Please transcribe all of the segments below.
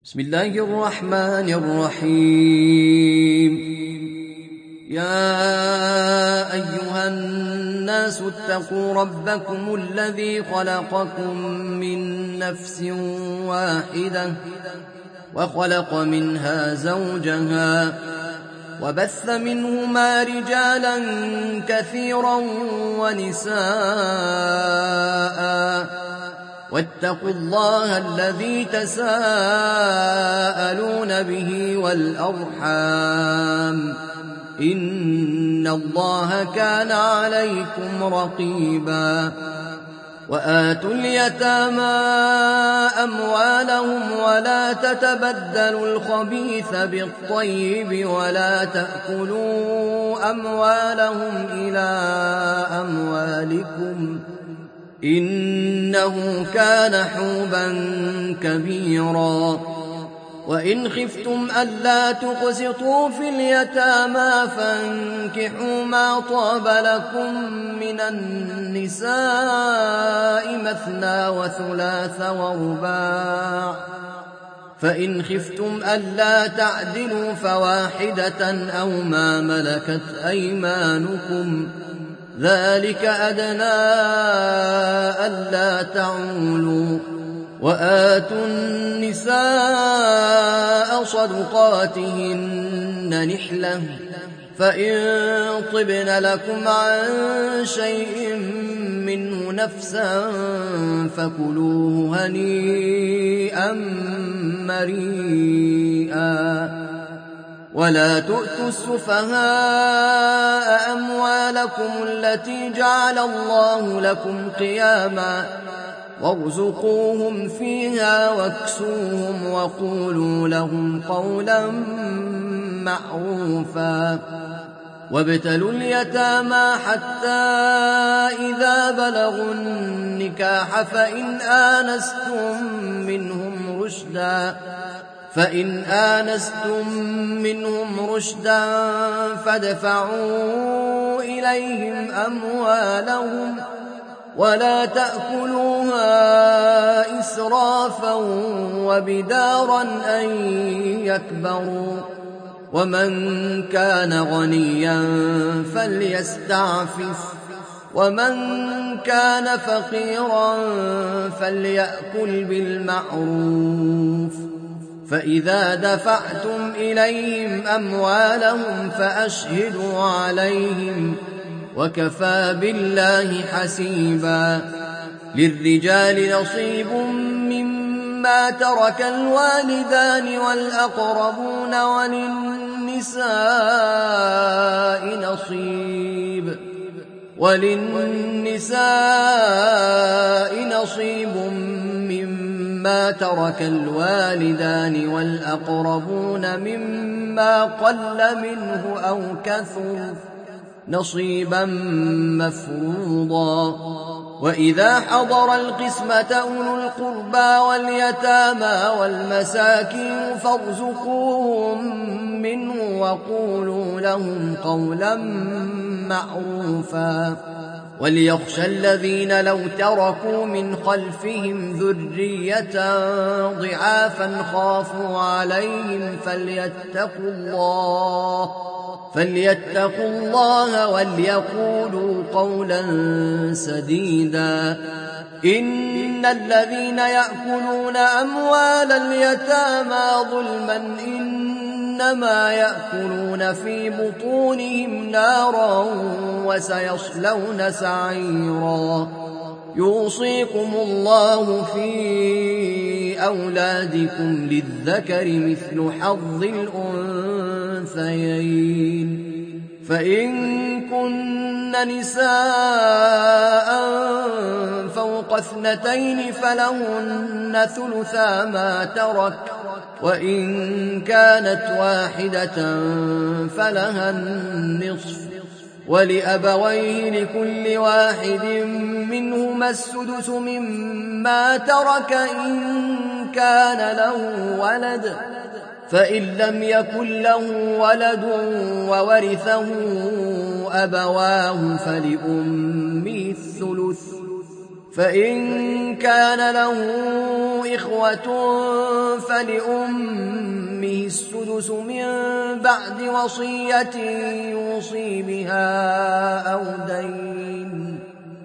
بسم الله الرحمن الرحيم. يا أيها الناس اتقوا ربكم الذي خلقكم من نفس واحدة وخلق منها زوجها وبث منهما رجالا كثيرا ونساء واتقوا الله الذي تساءلون به والأرحام إن الله كان عليكم رقيبا. وآتوا اليتامى أموالهم ولا تتبدلوا الخبيث بالطيب ولا تأكلوا أموالهم إلى أموالكم إنه كان حوبا كبيرا. وإن خفتم ألا تقسطوا في اليتامى فانكحوا ما طاب لكم من النساء مثنى وثلاث ورباع، فإن خفتم ألا تعدلوا فواحدة أو ما ملكت أيمانكم ذلك أدنى ألا تعولوا. وآتوا النساء صدقاتهن نحلة فإن طبن لكم عن شيء منه نفسا فكلوه هنيئا مريئا. ولا تؤتوا السفهاء أموالكم التي جعل الله لكم قياما وارزقوهم فيها واكسوهم وقولوا لهم قولا معروفا. وابتلوا اليتامى حتى إذا بلغوا النكاح فإن آنستم منهم رشدا فادفعوا إليهم أموالهم ولا تأكلوها إسرافا وبدارا أن يكبروا. ومن كان غنيا فليستعفف ومن كان فقيرا فليأكل بالمعروف. فإذا دفعتم إليهم أموالهم فأشهدوا عليهم وكفى بالله حسيبا. للرجال نصيب مما ترك الوالدان والأقربون وللنساء نصيب مما ترك الوالدان والأقربون مما قل منه أو كثر نصيبا مفروضا. وإذا حضر القسمة أولو القربى واليتامى والمساكين فارزقوهم منه وقولوا لهم قولا معروفا. وليخشى الذين لو تركوا من خلفهم ذرية ضعافا خافوا عليهم فليتقوا الله وليقولوا قولا سديدا. إن الذين يأكلون أموال اليتامى ظلما إنما يأكلون في بطونهم نارا وسيصلون سعيرا. يوصيكم الله في أولادكم للذكر مثل حظ الأنثيين. فإن كن نساء فوق 2 فلهن ثلثا ما ترك وإن كانت واحدة فلها النصف ولأبويه لكل واحد منهما السدس مما ترك إن كان له ولد فإن لم يكن له ولد وورثه أبواه فلأمه الثلث فإن كان له إخوة فلأمه السدس من بعد وصية يوصي بها أو دين.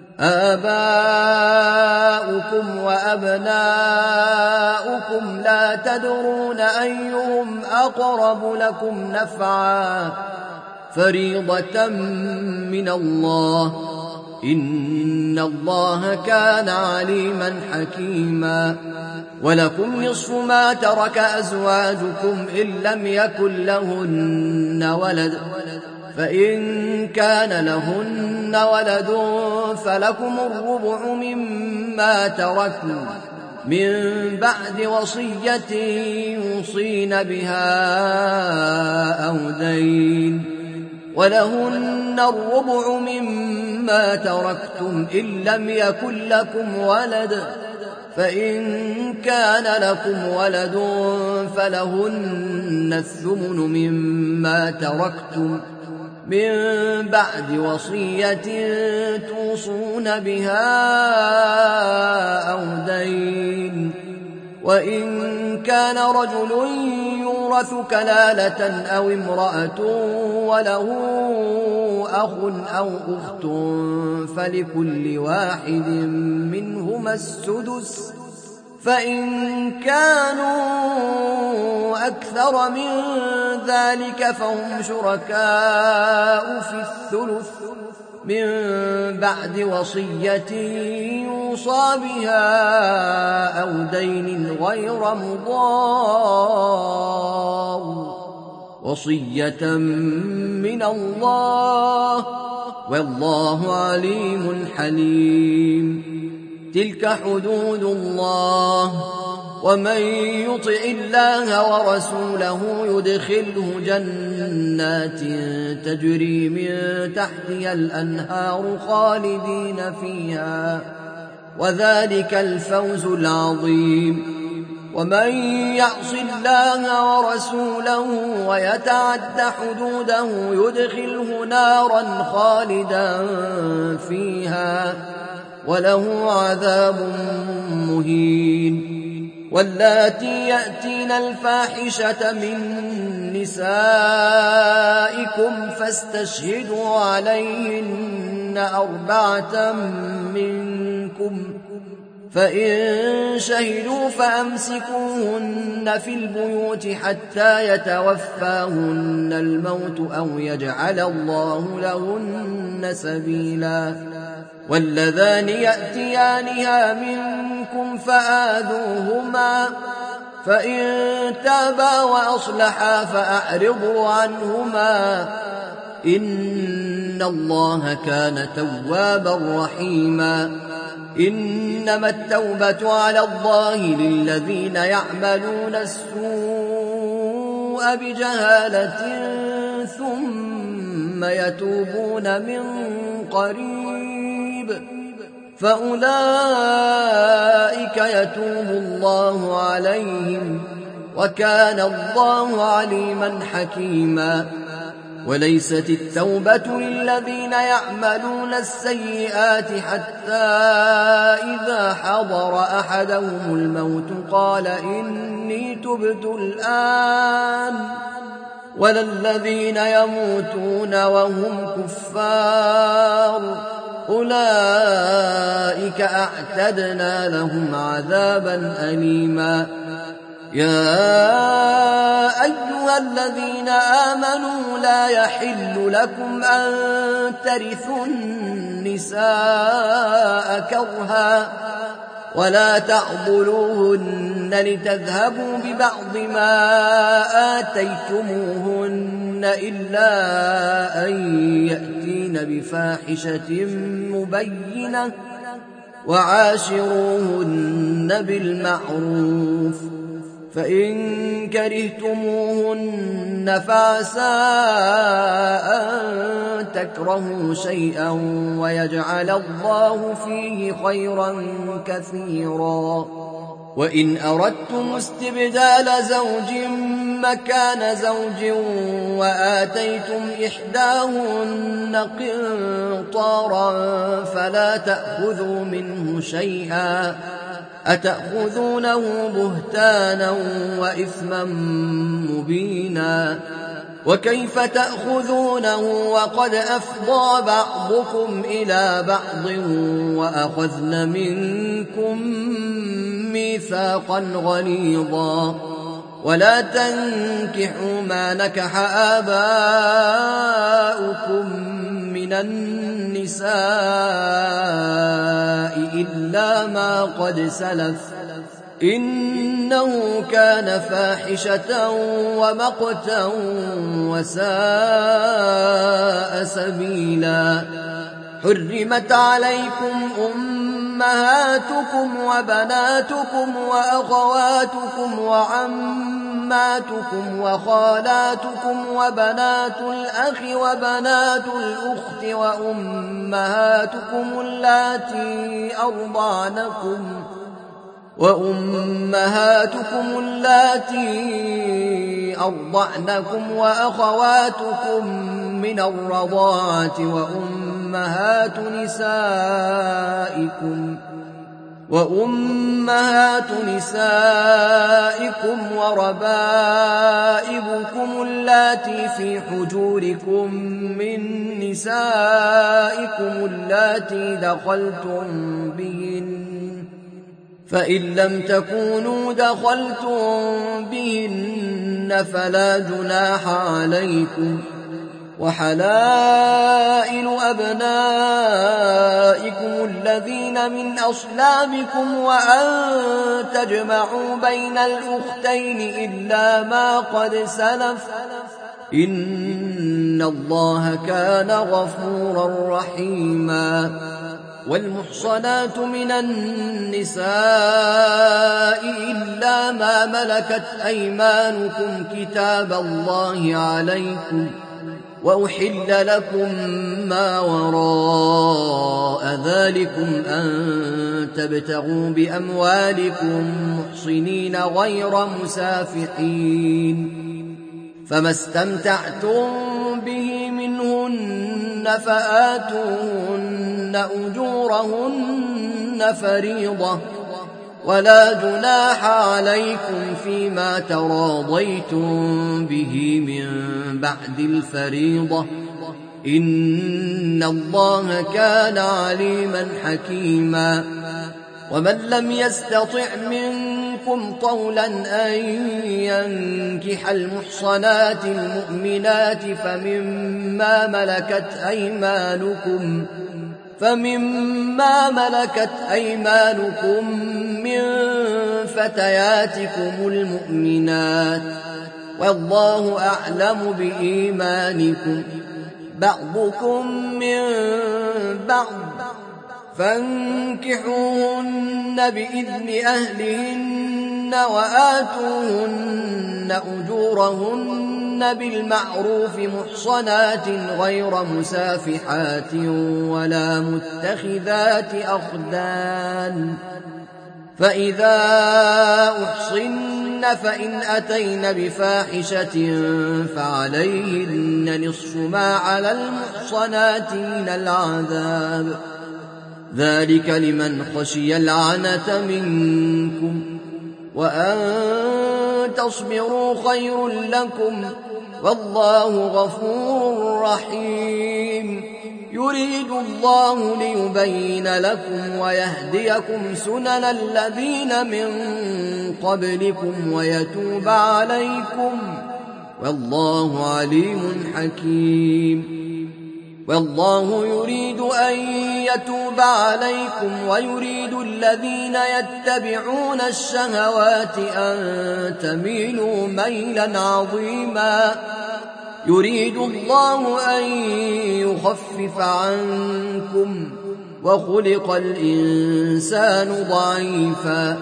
آباؤكم وأبناؤكم لا تدرون أيهم أقرب لكم نفعا فريضة من الله إن الله كان عليما حكيما. ولكم نصف ما ترك أزواجكم إن لم يكن لهن ولد فإن كان لهن ولد فلكم الربع مما تركن من بعد وصية يوصين بها أو دين. ولهن الربع مما تركتم إن لم يكن لكم ولد فإن كان لكم ولد فلهن الثمن مما تركتم من بعد وصية توصون بها أو دين. وإن كان رجل يورث كلالة أو امرأة وله أخ أو أخت فلكل واحد منهما السدس فإن كانوا أكثر من ذلك فهم شركاء في الثلث من بعد وصية يوصى بها أو دين غير مضار وصية من الله والله عليم حليم. تلك حدود الله ومن يطع الله ورسوله يدخله جنات تجري من تحتها الأنهار خالدين فيها وذلك الفوز العظيم. ومن يعص الله ورسوله ويتعد حدوده يدخله نارا خالدا فيها وله عذاب مهين. واللاتي يأتين الفاحشة من نسائكم فاستشهدوا عليهن 4 منكم فإن شهدوا فأمسكوهن في البيوت حتى يتوفاهن الموت أو يجعل الله لهن سبيلا. واللذان يأتيانها منكم فآذوهما فإن تابا وأصلحا فأعرضوا عنهما إن الله كان توابا رحيما. إنما التوبة على الله للذين يعملون السوء بجهالة ثم يتوبون من قريب فأولئك يتوب الله عليهم وكان الله عليما حكيما. وليست التوبة للذين يعملون السيئات حتى إذا حضر أحدهم الموت قال إني تبت الآن ولا الذين يموتون وهم كفار أولئك أعتدنا لهم عذابا أليما. يا أيها الذين آمنوا لا يحل لكم أن ترثوا النساء كرها ولا تعضلوهن لتذهبوا ببعض ما آتيتموهن إلا أن يأتين بفاحشة مبينة وعاشروهن بالمعروف فإن كرهتموهن فعسى أن تكرهوا شيئا ويجعل الله فيه خيرا كثيرا. وإن أردتم استبدال زوج مكان زوج وآتيتم إحداهن قنطارا فلا تأخذوا منه شيئا أتأخذونه بهتانا وإثما مبينا وكيف تأخذونه وقد أفضى بعضكم إلى بعض وأخذن منكم ميثاقا غليظا ولا تنكحوا ما نكح آباؤكم من النساء إلا ما قد سلف إنه كان فاحشة ومقتا وساء سبيلا حرمت عليكم أمهاتكم وبناتكم وأخواتكم وعماتكم وخالاتكم وبنات الأخ وبنات الأخت وأمهاتكم اللاتي أرضعنكم وأخواتكم من الرضاعة وأمهات نسائكم وربائبكم اللاتي في حجوركم من نسائكم اللاتي دخلتم بهن فإن لم تكونوا دخلتم بهن فلا جناح عليكم وحلائل أبنائكم الذين من أصلابكم وأن تجمعوا بين الأختين إلا ما قد سلف إن الله كان غفورا رحيما والمحصنات من النساء إلا ما ملكت أيمانكم كتاب الله عليكم وأحل لكم ما وراء ذلكم أن تبتغوا بأموالكم محصنين غير مسافحين فما استمتعتم به منهن فآتوهن أجورهن فريضة ولا جناح عليكم فيما تراضيتم به من بعد الفريضة إن الله كان عليما حكيما ومن لم يستطع منكم طولا أن ينكح المحصنات المؤمنات فمما ملكت أيمانكم من فتياتكم المؤمنات والله أعلم بإيمانكم بعضكم من بعض فانكحوهن بإذن أهلهن وآتوهن أجورهن بالمعروف محصنات غير مسافحات ولا متخذات أخدان فإذا أحصن فإن أتين بفاحشة فعليهن نصف ما على المحصنات من العذاب ذلك لمن خشي العنة منكم وأن تصبروا خير لكم والله غفور رحيم يريد الله ليبين لكم ويهديكم سنن الذين من قبلكم ويتوب عليكم والله عليم حكيم والله يريد أن يتوب عليكم ويريد الذين يتبعون الشهوات أن تميلوا ميلا عظيما يريد الله أن يخفف عنكم وخلق الإنسان ضعيفا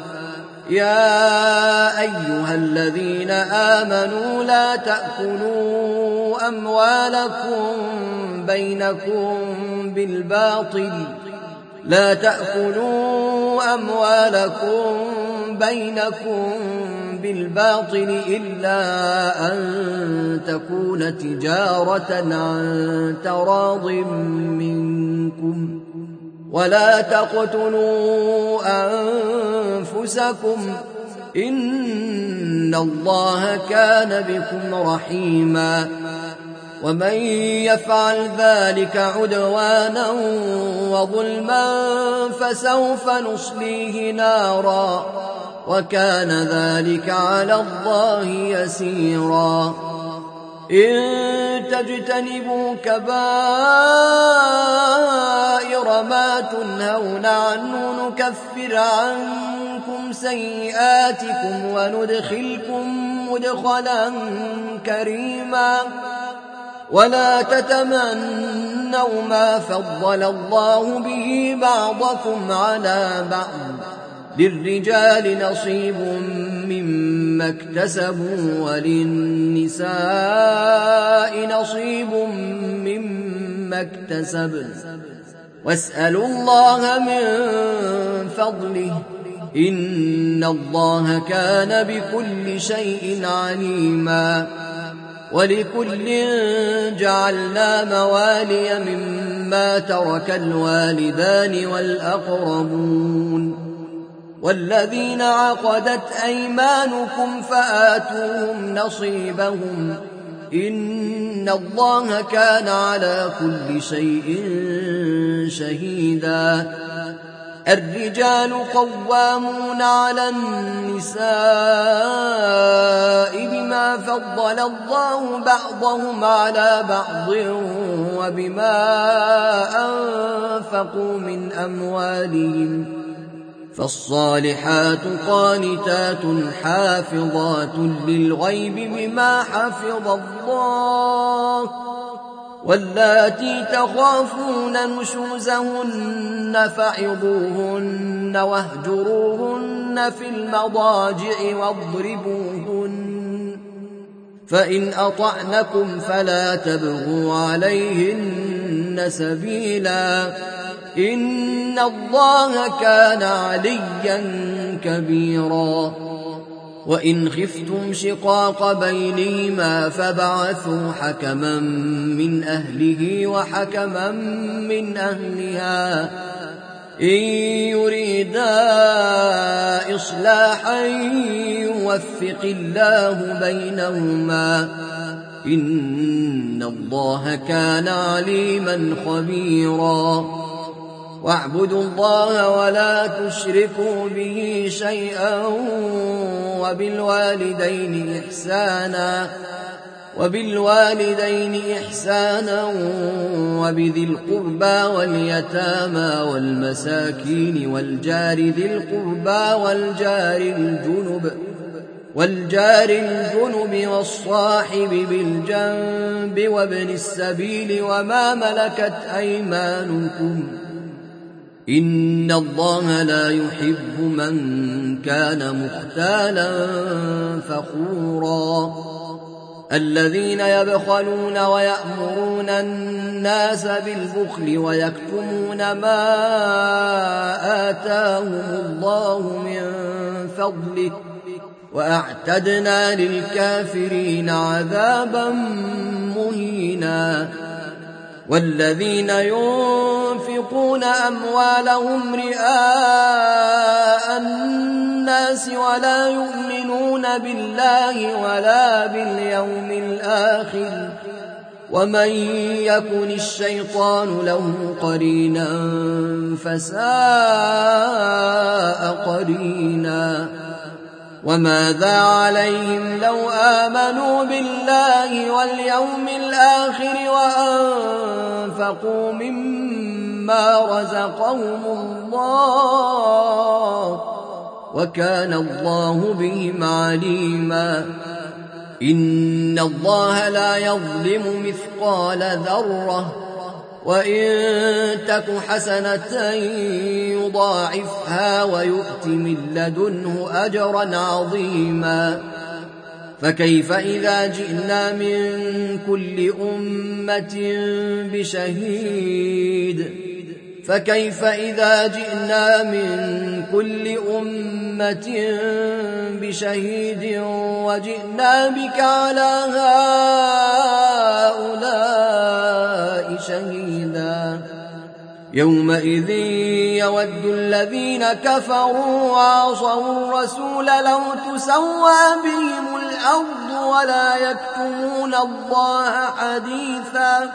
يا أيها الذين آمنوا لا تأكلوا أموالكم بينكم بالباطل إلا أن تكون تجارة عن تراض منكم ولا تقتلوا أنفسكم إن الله كان بكم رحيما ومن يفعل ذلك عدوانا وظلما فسوف نصليه نارا وكان ذلك على الله يسيرا إن تجتنبوا كبائر ما تنهون عنه نكفر عنكم سيئاتكم وندخلكم مدخلا كريما ولا تتمنوا ما فضل الله به بعضكم على بعض للرجال نصيب مما اكتسبوا وللنساء نصيب مما اكتسبن واسألوا الله من فضله إن الله كان بكل شيء عليما ولكل جعلنا موالي مما ترك الوالدان والأقربون والذين عقدت أيمانكم فآتوهم نصيبهم إن الله كان على كل شيء شهيدا الرجال قوامون على النساء بما فضل الله بعضهم على بعض وبما أنفقوا من أموالهم فالصالحات قانتات حافظات للغيب بما حفظ الله واللاتي تخافون نشوزهن فعظوهن واهجروهن في المضاجع واضربوهن فإن أطعنكم فلا تبغوا عليهن سبيلا إن الله كان عليا كبيرا وإن خفتم شقاق بينهما فبعثوا حكما من أهله وحكما من أهلها إن يريدا إصلاحا يوفق الله بينهما إن الله كان عليما خبيرا واعبدوا الله ولا تشركوا به شيئا وبالوالدين إحسانا وبذي القربى واليتامى والمساكين والجار ذي القربى والجار الجنب والصاحب بالجنب وابن السبيل وما ملكت أيمانكم إن الله لا يحب من كان مختالا فخورا الذين يبخلون ويأمرون الناس بالبخل ويكتمون ما آتاهم الله من فضله وأعتدنا للكافرين عذابا مهينا والذين ينفقون أموالهم رئاء الناس ولا يؤمنون بالله ولا باليوم الآخر ومن يكن الشيطان له قرينا فساء قرينا وماذا عليهم لو آمنوا بالله واليوم الآخر وأنفقوا مما رزقهم الله وكان الله بهم عليما إن الله لا يظلم مثقال ذرة وإن تك حسنة يضاعفها ويؤت من لدنه أجرا عظيما فكيف إذا جئنا من كل أمة بشهيد أمة بشهيد وجئنا بك على هؤلاء شهيدا يومئذ يود الذين كفروا وعصوا الرسول لو تسوى بهم الأرض ولا يكتمون الله حديثا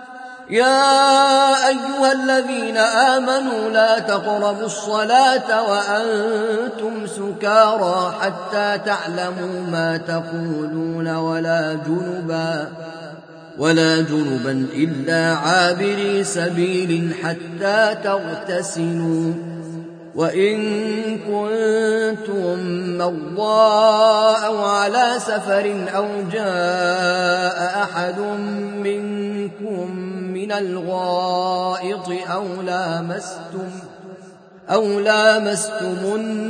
يا أيها الذين آمنوا لا تقربوا الصلاة وأنتم سكارى حتى تعلموا ما تقولون ولا جنبا إلا عابري سبيل حتى تغتسلوا وإن كنتم مرضى أو على سفر أو جاء أحد منكم من الغائط أو لامستم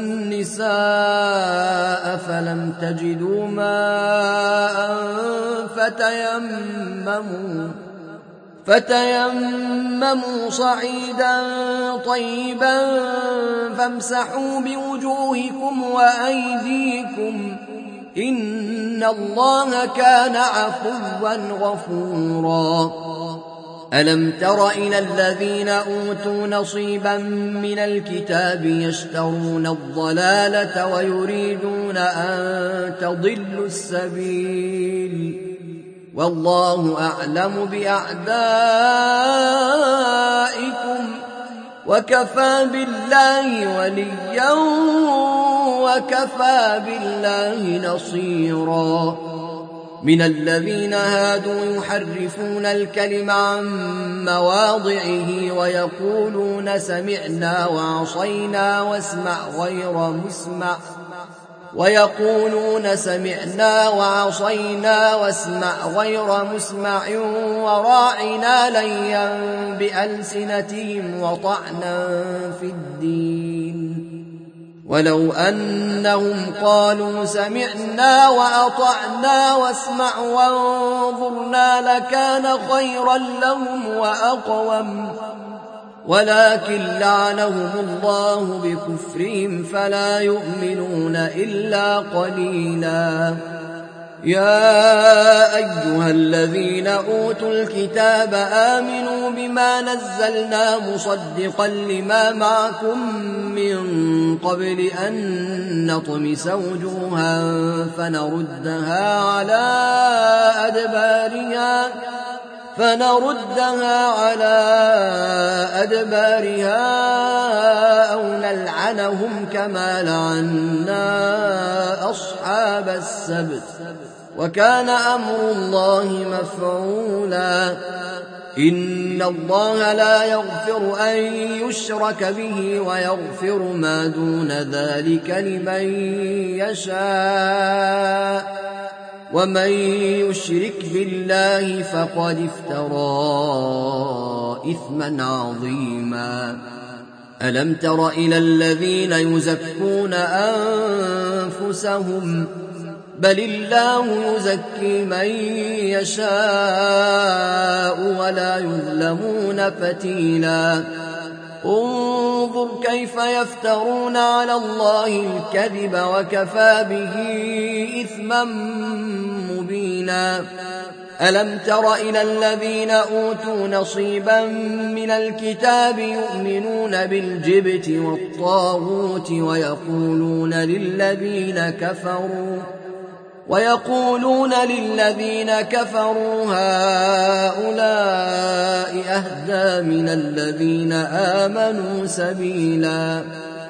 النساء فلم تجدوا ماء فتيمموا صعيدا طيبا فامسحوا بوجوهكم وأيديكم إن الله كان عفوا غفورا ألم تر إلى الذين أوتوا نصيبا من الكتاب يشترون الضلالة ويريدون أن تضلوا السبيل والله أعلم بأعدائكم وكفى بالله وليا وكفى بالله نصيرا من الذين هادوا يحرفون الكلم عن مواضعه ويقولون سمعنا وعصينا واسمع غير مسمع وراعنا ليا بألسنتهم وطعنا في الدين ولو أنهم قالوا سمعنا وأطعنا واسمع وانظرنا لكان خيرا لهم وأقوم ولكن لعنهم الله بكفرهم فلا يؤمنون إلا قليلا يا أيها الذين أوتوا الكتاب آمنوا بما نزلنا مصدقا لما معكم من قبل أن نطمس وجوها فنردها على أدبارها أو نلعنهم كما لعنا أصحاب السبت وكان أمر الله مفعولا إن الله لا يغفر أن يشرك به ويغفر ما دون ذلك لمن يشاء ومن يشرك بالله فقد افترى إثما عظيما ألم تر إلى الذين يزكون أنفسهم بل الله يزكي من يشاء ولا يظلمون فتيلا انظر كيف يفترون على الله الكذب وكفى به إثما مبينا ألم تر إلى الذين أوتوا نصيبا من الكتاب يؤمنون بالجبت والطاغوت ويقولون للذين كفروا هؤلاء أهدى من الذين آمنوا سبيلا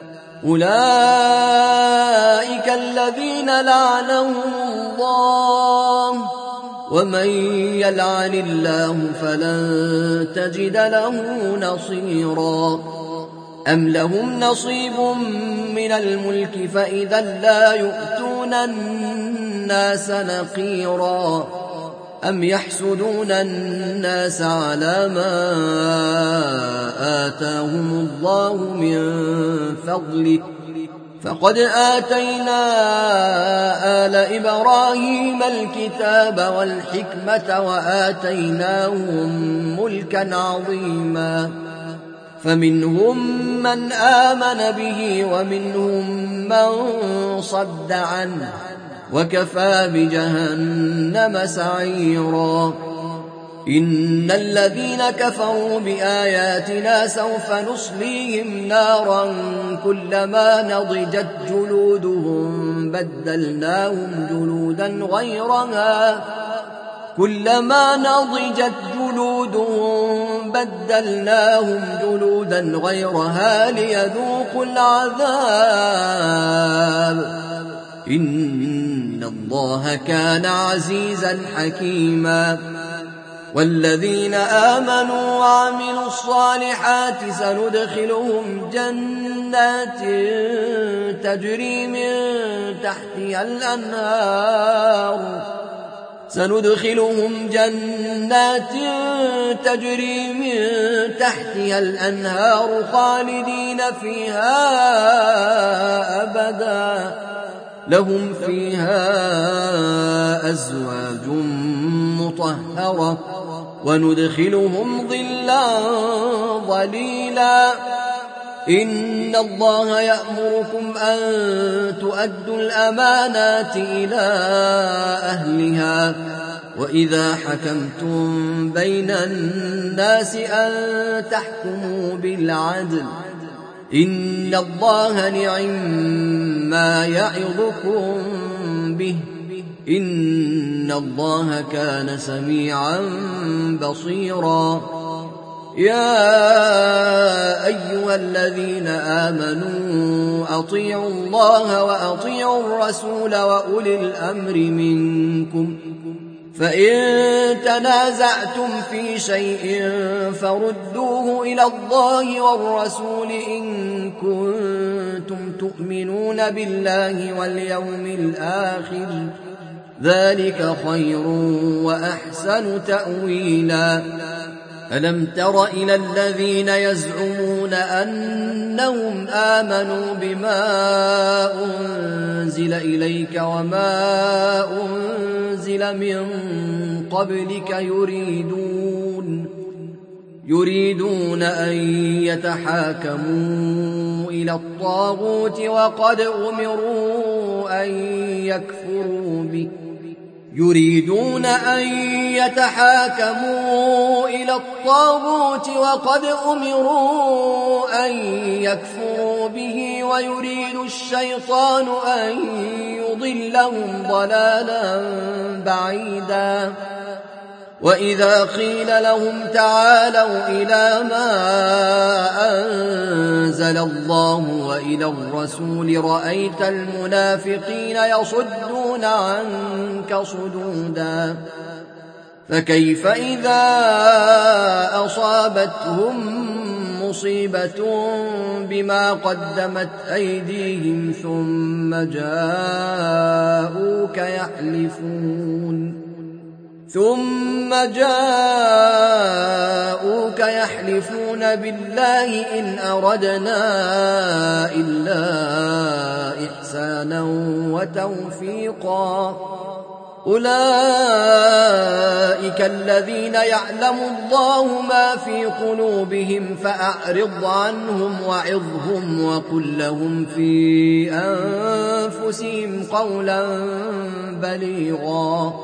أولئك الذين لعنهم الله ومن يلعن الله فلن تجد له نصيرا أم لهم نصيب من الملك فإذا لا يؤتون الناس نقيرا أم يحسدون الناس على ما آتاهم الله من فضله فقد آتينا آل إبراهيم الكتاب والحكمة وآتيناهم ملكا عظيما فمنهم من آمن به ومنهم من صد عنه وكفى بجهنم سعيرا إن الذين كفروا بآياتنا سوف نصليهم نارا كلما نضجت جلودهم بدلناهم جلودا غيرها ليذوقوا العذاب إن الله كان عزيزا حكيما والذين آمنوا وعملوا الصالحات سندخلهم جنات تجري من تحتها الأنهار خالدين فيها أبدا لهم فيها أزواج مطهرة وندخلهم ظلا ظليلا إن الله يأمركم أن تؤدوا الأمانات إلى أهلها وإذا حكمتم بين الناس أن تحكموا بالعدل إن الله نعم يعظكم به إن الله كان سميعا بصيرا يا أيها الذين آمنوا أطيعوا الله وأطيعوا الرسول وأولي الأمر منكم فإن تنازعتم في شيء فردوه إلى الله والرسول إن كنتم تؤمنون بالله واليوم الآخر ذلك خير وأحسن تأويلا ألم تر إلى الذين يزعمون أنهم آمنوا بما أنزل إليك وما أنزل من قبلك يريدون أن يتحاكموا إلى الطاغوت وقد أمروا أن يكفروا به ويريد الشيطان أن يضلهم ضلالا بعيدا وإذا قيل لهم تعالوا إلى ما أنزل الله وإلى الرسول رأيت المنافقين يصدون عنك صدودا فكيف إذا أصابتهم مصيبة بما قدمت أيديهم ثم جاءوك يحلفون بالله إن أردنا إلا إحسانا وتوفيقا أولئك الذين يعلم الله ما في قلوبهم فأعرض عنهم وعظهم وقل لهم في أنفسهم قولا بليغا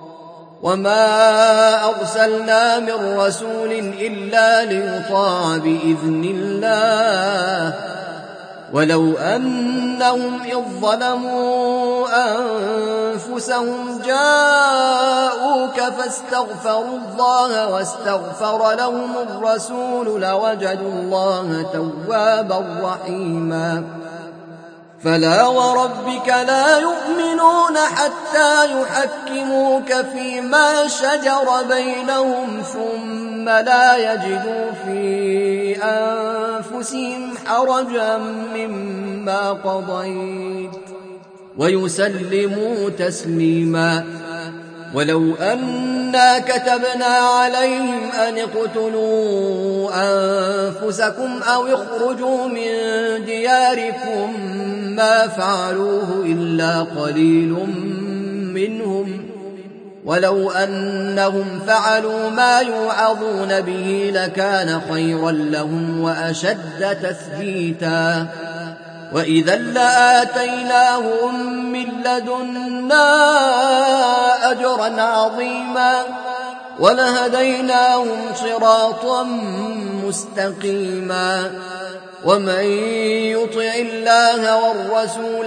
وما أرسلنا من رسول إلا ليطاع بإذن الله ولو أنهم إذ ظلموا أنفسهم جاءوك فاستغفروا الله واستغفر لهم الرسول لوجدوا الله توابا رحيما فلا وربك لا يؤمنون حتى يحكموك فيما شجر بينهم ثم لا يجدوا في أنفسهم حرجا مما قضيت ويسلموا تسليما ولو أنا كتبنا عليهم أن اقتلوا أنفسكم أو اخرجوا من دياركم ما فعلوه إلا قليل منهم ولو أنهم فعلوا ما يوعظون به لكان خيرا لهم وأشد تثبيتا وإذا لآتيناهم من لدنا أجرا عظيما ولهديناهم صراطا مستقيما ومن يطع الله والرسول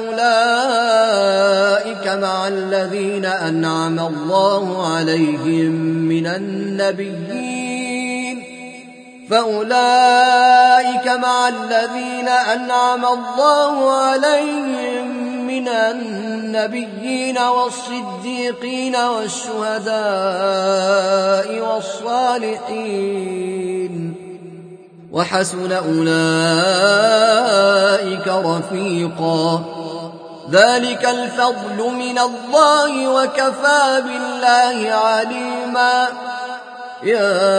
فأولئك مع الذين أنعم الله عليهم من النبيين والصديقين والشهداء والصالحين وحسن أولئك رفيقا ذلك الفضل من الله وكفى بالله عليما يا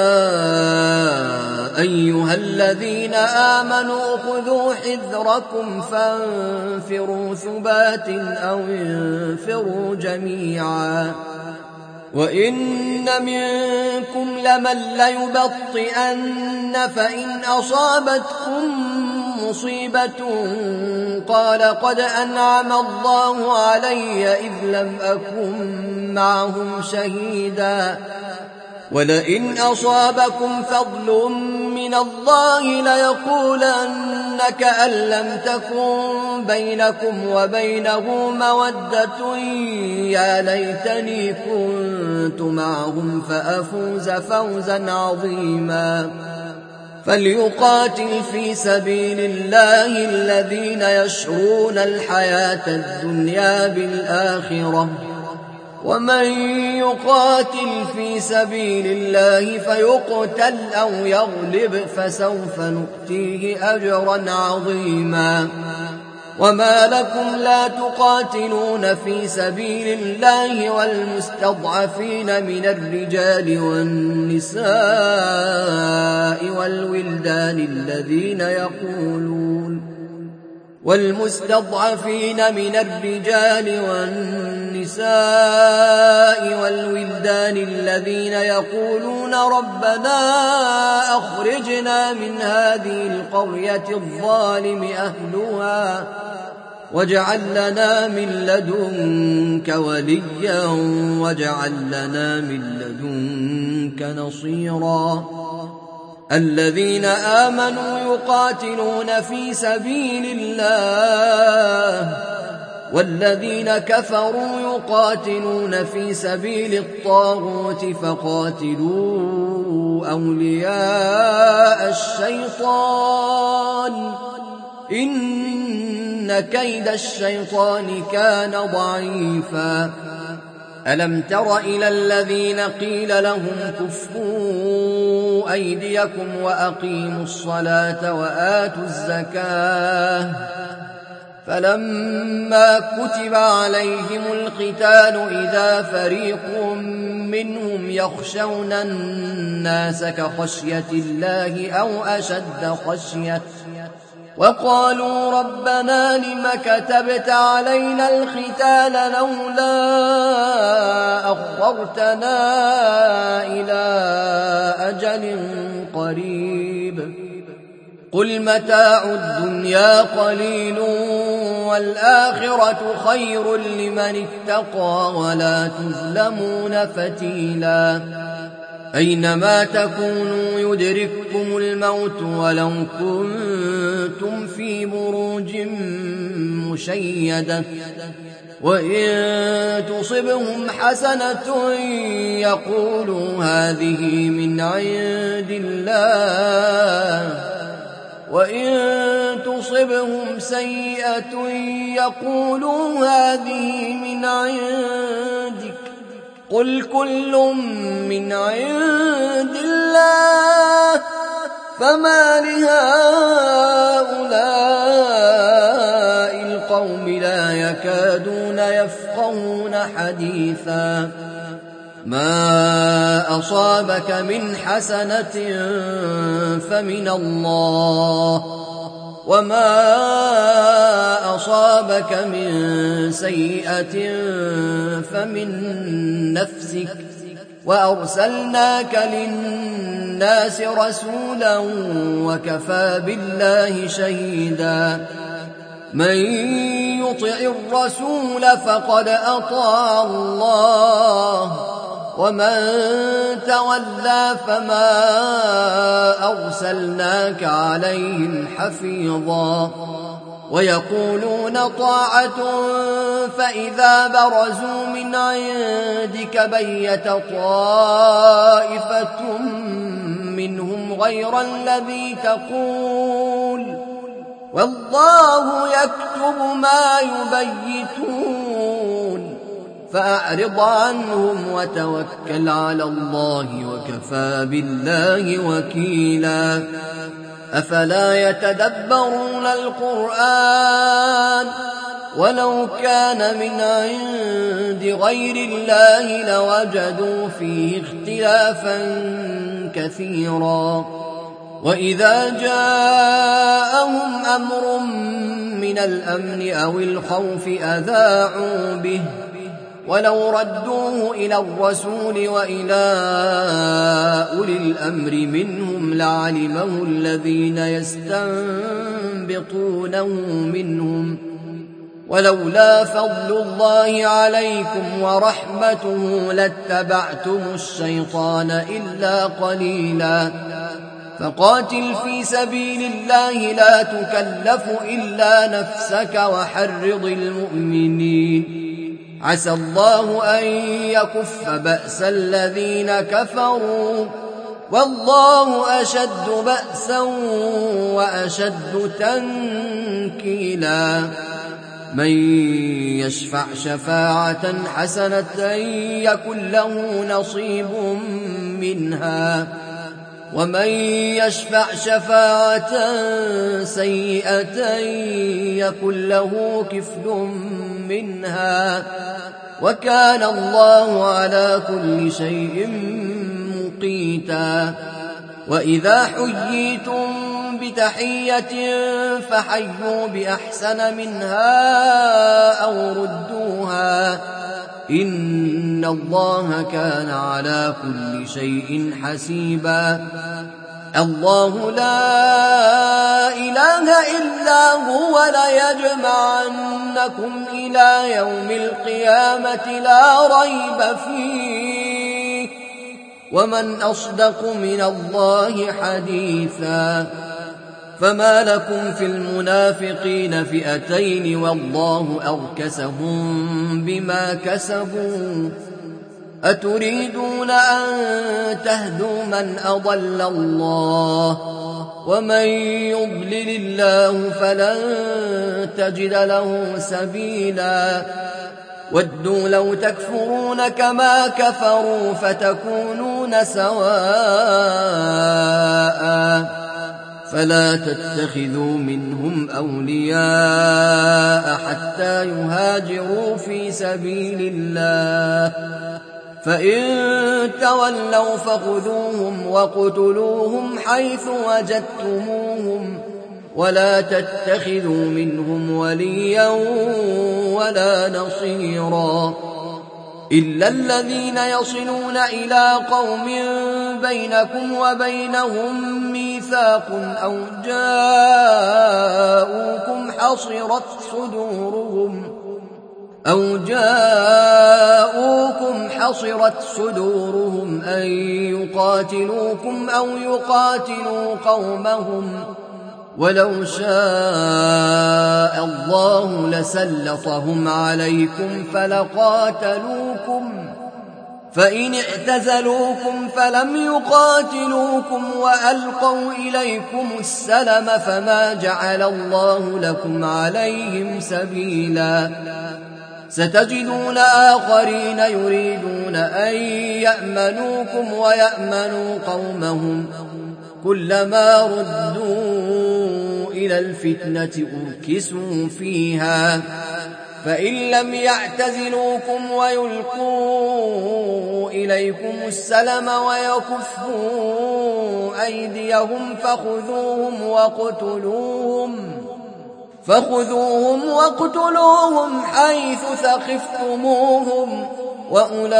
أيها الذين آمنوا خذوا حذركم فانفروا ثبات أو انفروا جميعا وإن منكم لمن ليبطئن فإن أصابتكم مصيبة قال قد أنعم الله علي إذ لم أكن معهم شهيدا ولئن أصابكم فضل من الله ليقولن كأن لم تكن بينكم وبينه مودة يا ليتني كنت معهم فأفوز فوزا عظيما فليقاتل في سبيل الله الذين يشرون الحياة الدنيا بالآخرة ومن يقاتل في سبيل الله فيقتل أو يغلب فسوف نؤتيه أجرا عظيما وما لكم لا تقاتلون في سبيل الله والمستضعفين من الرجال والنساء والولدان الذين يقولون ربنا أخرجنا من هذه القرية الظالم أهلها واجعل لنا من لدنك وليا واجعل لنا من لدنك نصيرا الذين آمنوا يقاتلون في سبيل الله والذين كفروا يقاتلون في سبيل الطاغوت فقاتلوا أولياء الشيطان إن كيد الشيطان كان ضعيفا ألم تر إلى الذين قيل لهم كفوا أيديكم وأقيموا الصلاة وآتوا الزكاة فلما كتب عليهم القتال إذا فريق منهم يخشون الناس كخشية الله أو أشد خشية وقالوا ربنا لم كتبت علينا القتال لولا أخرتنا إلى أجل قريب قل متاع الدنيا قليل والآخرة خير لمن اتقى ولا تظلمون فتيلا أينما تكونوا يدرككم الموت ولو كنتم في بروج مشيدة وإن تصبهم حسنة يقولوا هذه من عند الله وإن تصبهم سيئة يقولوا هذه من عندك قل كل من عند الله فما لهؤلاء القوم لا يكادون يفقهون حديثا ما أصابك من حسنة فمن الله وما أصابك من سيئة فمن نفسك وأرسلناك للناس رسولا وكفى بالله شهيدا من يطع الرسول فقد أطاع الله ومن تولى فما أرسلناك عليهم حفيظا ويقولون طاعة فإذا برزوا من عندك بيت طائفة منهم غير الذي تقول والله يكتب ما يبيتون فأعرض عنهم وتوكل على الله وكفى بالله وكيلا أفلا يتدبرون القرآن ولو كان من عند غير الله لوجدوا فيه اختلافا كثيرا وإذا جاءهم أمر من الأمن أو الخوف أذاعوا به ولو ردوه إلى الرسول وإلى أولي الأمر منهم لعلمه الذين يستنبطونه منهم ولولا فضل الله عليكم ورحمته لاتبعتم الشيطان إلا قليلا فقاتل في سبيل الله لا تكلف إلا نفسك وحرض المؤمنين عسى الله أن يكف بأس الذين كفروا والله أشد بأسا وأشد تنكيلا من يشفع شفاعة حسنة يكن له نصيب منها ومن يشفع شفاعة سيئة يكن له كفل منها وكان الله على كل شيء مقيتا وإذا حييتم بتحية فحيوا بأحسن منها أو ردوها إن الله كان على كل شيء حسيبا الله لا إله إلا هو ليجمعنكم إلى يوم القيامة لا ريب فيه ومن أصدق من الله حديثا فما لكم في المنافقين فئتين والله أركسهم بما كسبوا أتريدون أن تهدوا من أضل الله ومن يضلل الله فلن تجد له سبيلا ودوا لو تكفرون كما كفروا فتكونون سواء فلا تتخذوا منهم أولياء حتى يهاجروا في سبيل الله فإن تولوا فخذوهم وقتلوهم حيث وجدتموهم ولا تتخذوا منهم وليا ولا نصيرا إلا الذين يصلون إلى قوم بينكم وبينهم ميثاق أو جاءوكم حصرت صدورهم أن يقاتلوكم أو يقاتلوا قومهم ولو شاء الله لسلطهم عليكم فلقاتلوكم فإن اعتزلوكم فلم يقاتلوكم وألقوا إليكم السلم فما جعل الله لكم عليهم سبيلا ستجدون آخرين يريدون أن يأمنوكم ويأمنوا قومهم كلما ردوا إلى الفتنة أركسوا فيها فإن لم يعتزلوكم ويلقوا إليكم السلم ويكفوا أيديهم فخذوهم وقتلوهم فخذوهم واقتلوهم حيث ثقفتموهم وأولئكم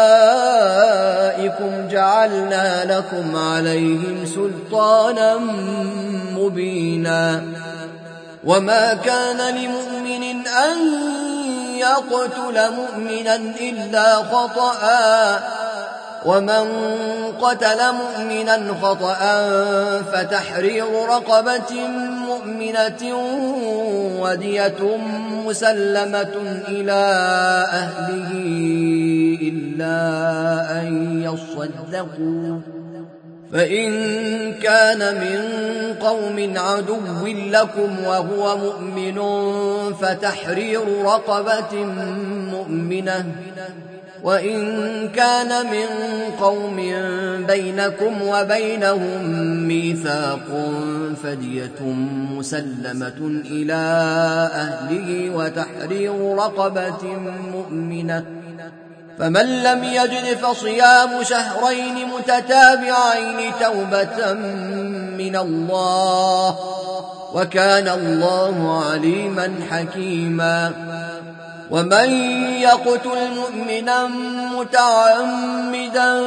جعلنا لكم عليهم سلطانا مبينا وما كان لمؤمن أن يقتل مؤمنا إلا خطأ ومن قتل مؤمنا خطأ فتحرير رقبة مؤمنة ودية مسلمة إلى أهله إلا أن يصدقوا فإن كان من قوم عدو لكم وهو مؤمن فتحرير رقبة مؤمنة وإن كان من قوم بينكم وبينهم ميثاق فدية مسلمة إلى أهله وتحرير رقبة مؤمنة فمن لم يجد فصيام شهرين متتابعين توبة من الله وكان الله عليما حكيما ومن يقتل مؤمنا متعمدا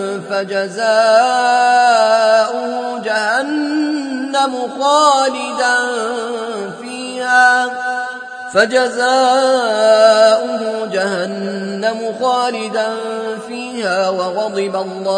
فجزاؤه جهنم خالدا فيها وغضب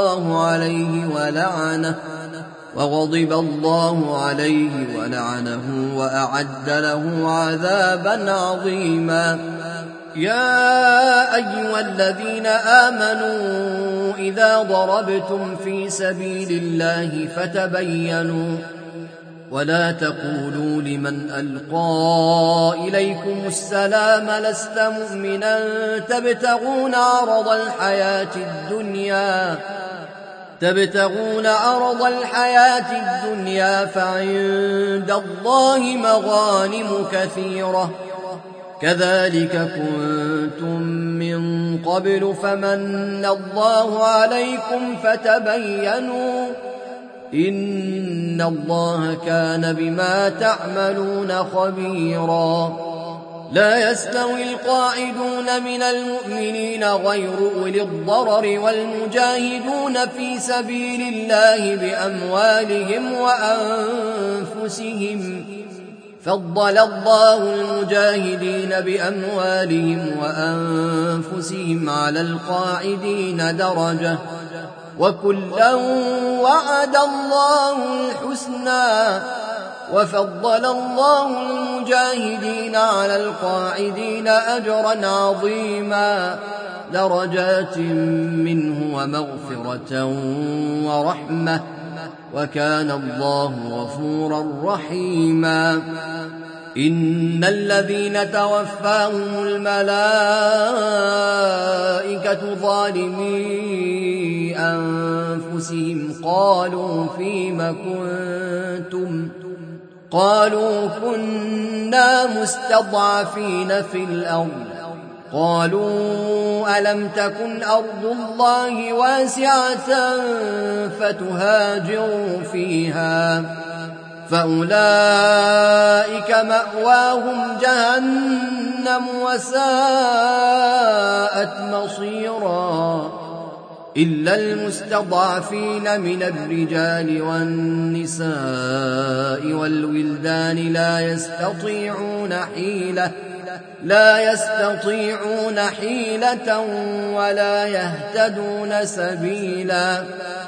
الله عليه ولعنه وأعد له عذابا عظيما يا أيها الذين آمنوا إذا ضربتم في سبيل الله فتبينوا ولا تقولوا لمن ألقى إليكم السلام لست مؤمنا تبتغون عرض الحياة الدنيا فعند الله مغانم كثيرة كذلك كنتم من قبل فمن الله عليكم فتبينوا إن الله كان بما تعملون خبيرا لا يستوي القاعدون من المؤمنين غير أولي الضرر والمجاهدون في سبيل الله بأموالهم وأنفسهم فضل الله المجاهدين بأموالهم وأنفسهم على القاعدين درجة وكلا وعد الله الحسنى وفضل الله المجاهدين على القاعدين أجرا عظيما درجات منه ومغفرة ورحمة وكان الله غفورا رحيما إن الذين توفاهم الملائكة ظالمي أنفسهم قالوا فيم كنتم قالوا كنا مستضعفين في الأرض قالوا ألم تكن أرض الله واسعة فتهاجروا فيها فأولئك مأواهم جهنم وساءت مصيرا إلا المستضعفين من الرجال والنساء والولدان لا يستطيعون حيلة ولا يهتدون سبيلا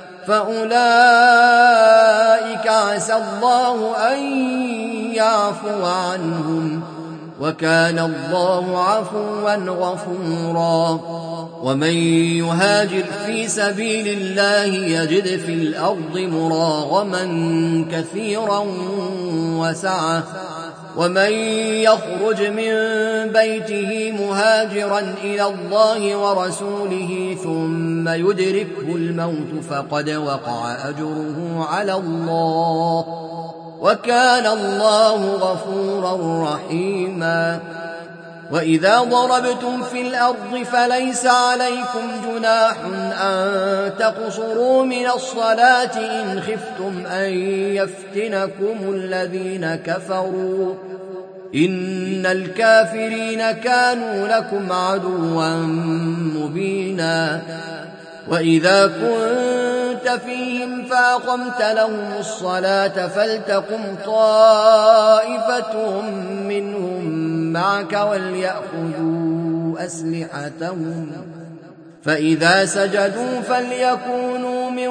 فأولئك عسى الله أن يعفو عنهم وكان الله عفوا غفورا ومن يهاجر في سبيل الله يجد في الأرض مراغما كثيرا وسعة ومن يخرج من بيته مهاجرا إلى الله ورسوله ثم يدركه الموت فقد وقع أجره على الله وكان الله غفورا رحيما وإذا ضربتم في الأرض فليس عليكم جناح أن تقصروا من الصلاة إن خفتم أن يفتنكم الذين كفروا إن الكافرين كانوا لكم عدوا مبينا وإذا كنت فيهم فأقمت لهم الصلاة فلتقم طائفة منهم معك وليأخذوا أسلحتهم فإذا سجدوا فليكونوا من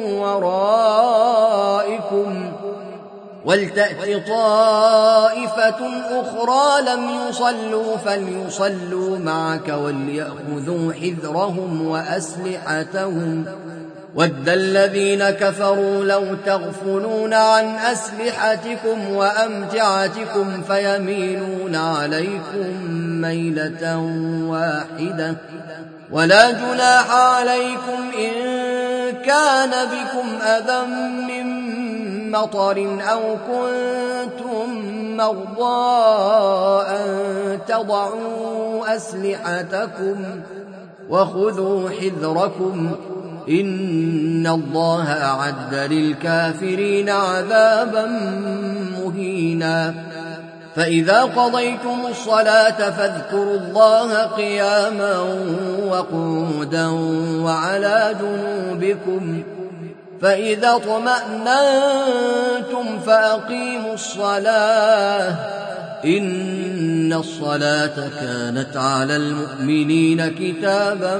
ورائكم ولتأت طائفة أخرى لم يصلوا فليصلوا معك وليأخذوا حذرهم وأسلحتهم ود الذين كفروا لو تغفلون عن أسلحتكم وأمتعتكم فيميلون عليكم ميلة واحدة ولا جناح عليكم إن كان بكم أذى من مطر أو كنتم مرضى أن تضعوا أسلحتكم وخذوا حذركم إن الله أعد للكافرين عذابا مهينا فإذا قضيتم الصلاة فاذكروا الله قياما وقعودا وعلى جنوبكم فإذا اطمأننتم فأقيموا الصلاة إن الصلاة كانت على المؤمنين كتابا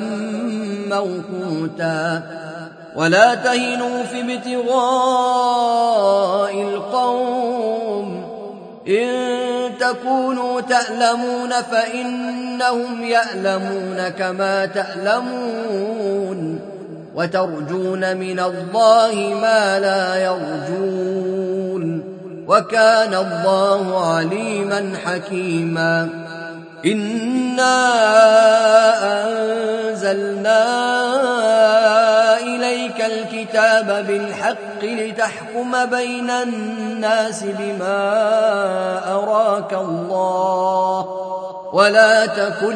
موقوتا ولا تهنوا في ابتغاء القوم إن تكونوا تألمون فإنهم يألمون كما تألمون وترجون من الله ما لا يرجون وكان الله عليما حكيما إنا أنزلنا إليك الكتاب بالحق لتحكم بين الناس بما أراك الله ولا تكن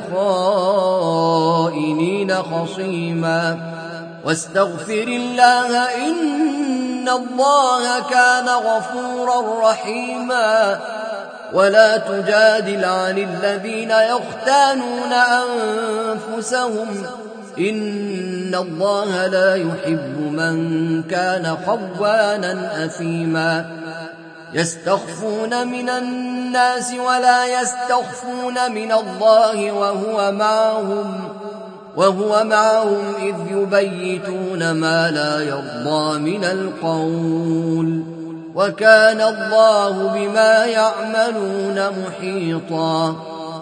للخائنين خصيما واستغفر الله إن الله كان غفورا رحيما ولا تجادل عن الذين يختانون أنفسهم إن الله لا يحب من كان خوانا أثيما يستخفون من الناس ولا يستخفون من الله وهو معهم إذ يبيتون ما لا يرضى من القول وكان الله بما يعملون محيطا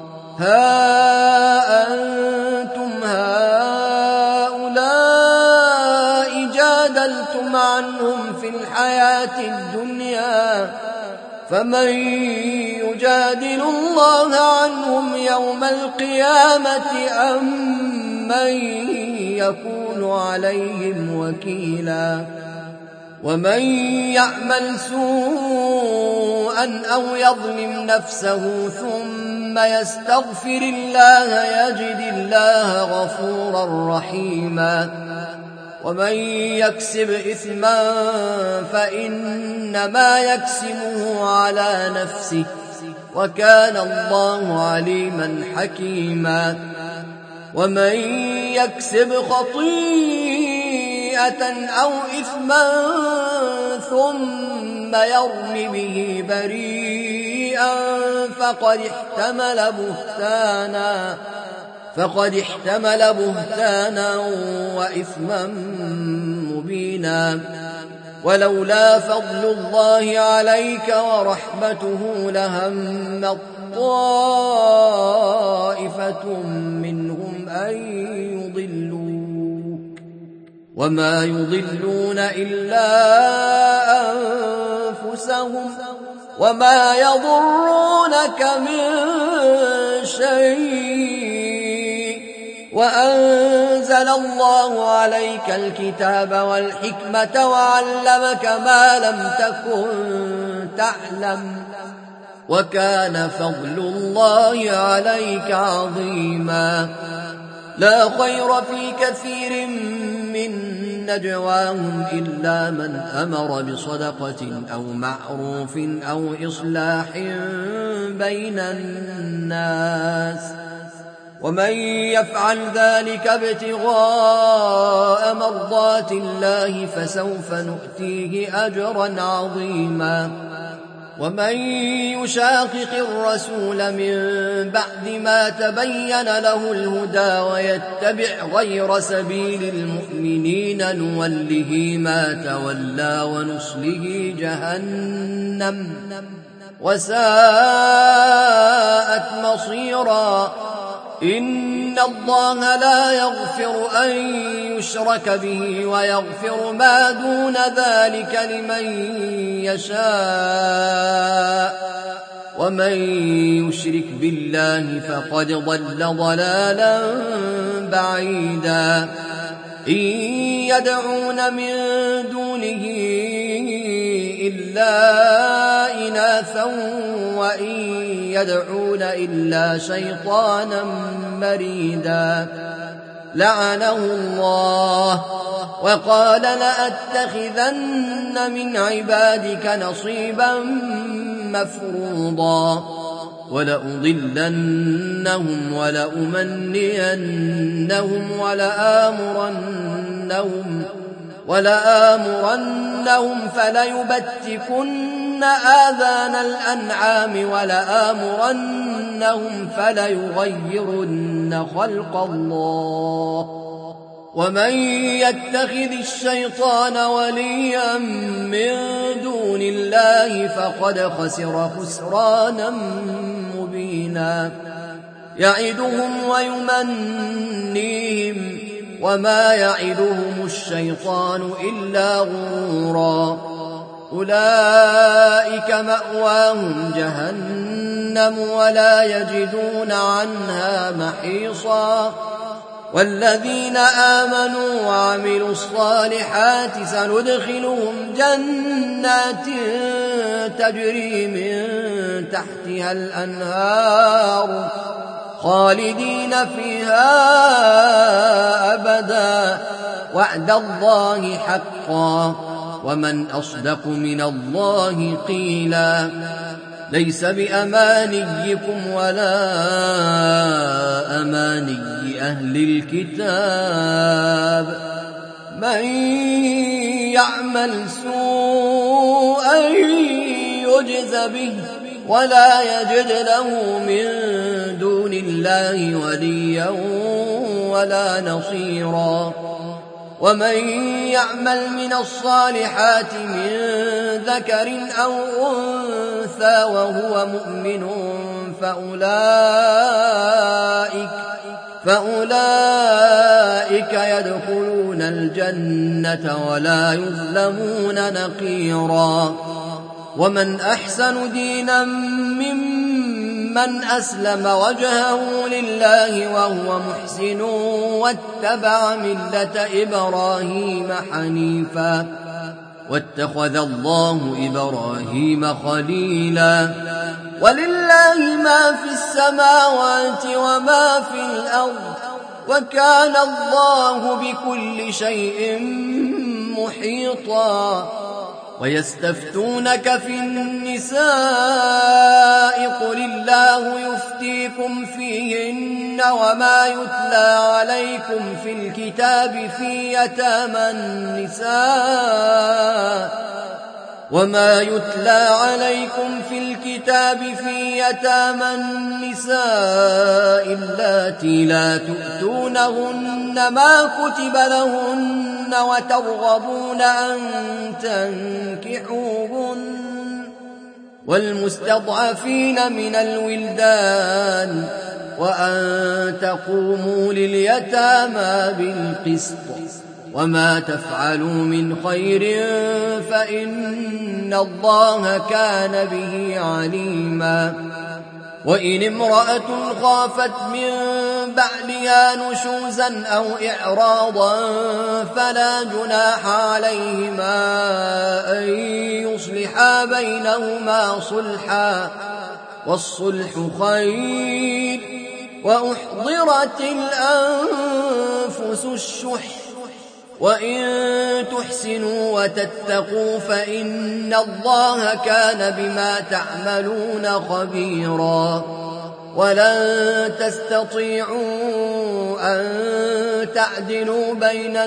ها أنتم هؤلاء جادلتم عنهم في الحياة الدنيا فمن يجادل الله عنهم يوم القيامة أم من يكون عليهم وكيلا ومن يعمل سوءا أو يظلم نفسه ثم يستغفر الله يجد الله غفورا رحيما ومن يكسب إثما فإنما يكسبه على نفسه وكان الله عليما حكيما ومن يكسب خطيئة أو إثما ثم يرم به بريئا فقد احتمل بهتانا وإثما مبينا ولولا فضل الله عليك ورحمته لهم طائفة منهم أن يضلوك وما يضلون إلا أنفسهم وما يضرونك من شيء وأنزل الله عليك الكتاب والحكمة وعلمك ما لم تكن تعلم وكان فضل الله عليك عظيما لا خير في كثير من نجواهم إلا من أمر بصدقة أو معروف أو إصلاح بين الناس ومن يفعل ذلك ابتغاء مرضات الله فسوف نؤتيه أجرا عظيما ومن يشاقق الرسول من بعد ما تبين له الهدى ويتبع غير سبيل المؤمنين نوله ما تولى ونصله جهنم وساءت مصيرا إن الله لا يغفر أن يشرك به ويغفر ما دون ذلك لمن يشاء ومن يشرك بالله فقد ضل ضلالا بعيدا إن يدعون من دونه إلا إناثا وإن يدعون إلا شيطانا مريدا لعنه الله وقال لأتخذن من عبادك نصيبا مفروضا ولأضلنهم ولأمنينهم ولآمرنهم فليبتكن آذان الأنعام ولآمرنهم فليغيرن خلق الله ومن يتخذ الشيطان وليا من دون الله فقد خسر خسرانا مبينا يعدهم ويمنيهم وما يعدهم الشيطان إلا غرورا أولئك مأواهم جهنم ولا يجدون عنها محيصا والذين آمنوا وعملوا الصالحات سندخلهم جنات تجري من تحتها الأنهار خالدين فيها أبدا وعد الله حقا ومن أصدق من الله قيلا ليس بأمانيكم ولا أماني أهل الكتاب من يعمل سوءا يجز به ولا يجد له من دون الله وليا ولا نصيرا ومن يعمل من الصالحات من ذكر أو أنثى وهو مؤمن فأولئك يدخلون الجنة ولا يظلمون نقيرا ومن أحسن دينا ممن أسلم وجهه لله وهو محسن واتبع ملة إبراهيم حنيفا واتخذ الله إبراهيم خليلا ولله ما في السماوات وما في الأرض وكان الله بكل شيء محيطا ويستفتونك في النساء قل الله يفتيكم فيهن وما يتلى عليكم في الكتاب في يتامى النساء اللاتي لا تؤتونهن ما كتب لهن وترغبون أن تنكحوهن والمستضعفين من الولدان وأن تقوموا لليتامى بالقسط وما تفعلوا من خير فإن الله كان به عليما وإن امرأة خافت من بعلها نشوزا أو إعراضا فلا جناح عليهما أن يصلحا بينهما صلحا والصلح خير وأحضرت الأنفس الشح وإن تحسنوا وتتقوا فإن الله كان بما تعملون خبيرا ولن تستطيعوا أن تعدلوا بين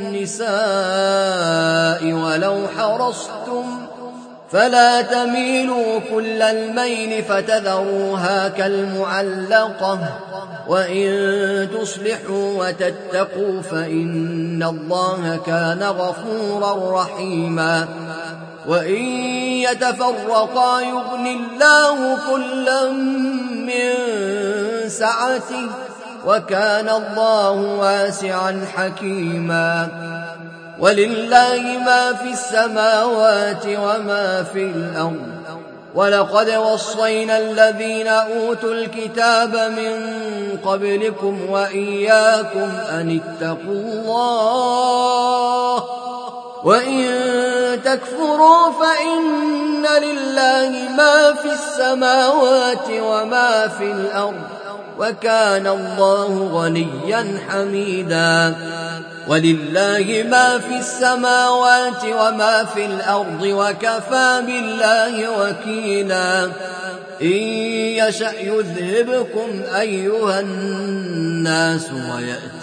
النساء ولو حرصتم فلا تميلوا كل الميل فتذروها كالمعلقة وإن تصلحوا وتتقوا فإن الله كان غفورا رحيما وإن يتفرقا يغني الله كلا من سعته وكان الله واسعا حكيما ولله ما في السماوات وما في الأرض ولقد وصينا الذين أوتوا الكتاب من قبلكم وإياكم أن اتقوا الله وإن تكفروا فإن لله ما في السماوات وما في الأرض وكان الله غنيا حميدا ولله ما في السماوات وما في الأرض وكفى بالله وكيلا إن يشأ يذهبكم أيها الناس ويأت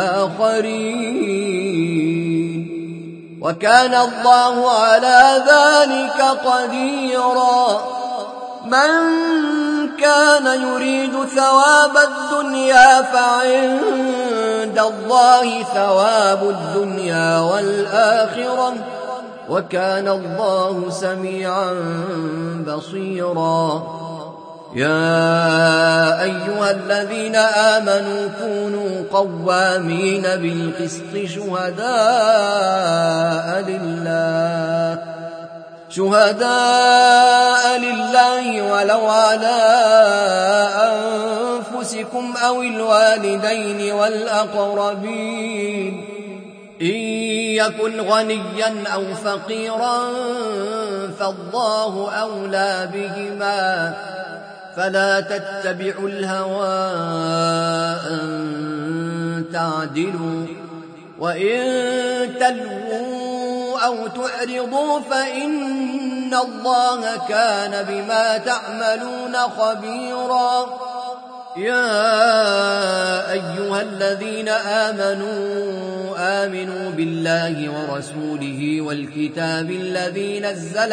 بآخرين وكان الله على ذلك قديرا من كان يريد ثواب الدنيا فعند الله ثواب الدنيا والآخرة وكان الله سميعا بصيرا يا أيها الذين آمنوا كونوا قوامين بالقسط شهداء لله ولو على أنفسكم أو الوالدين والأقربين إن يكن غنيا أو فقيرا فالله أولى بهما فلا تتبعوا الهوى أن تعدلوا وإن تلووا أو تعرضوا فإن الله كان بما تعملون خبيرا يا أيها الذين آمنوا بالله ورسوله والكتاب الذي نزل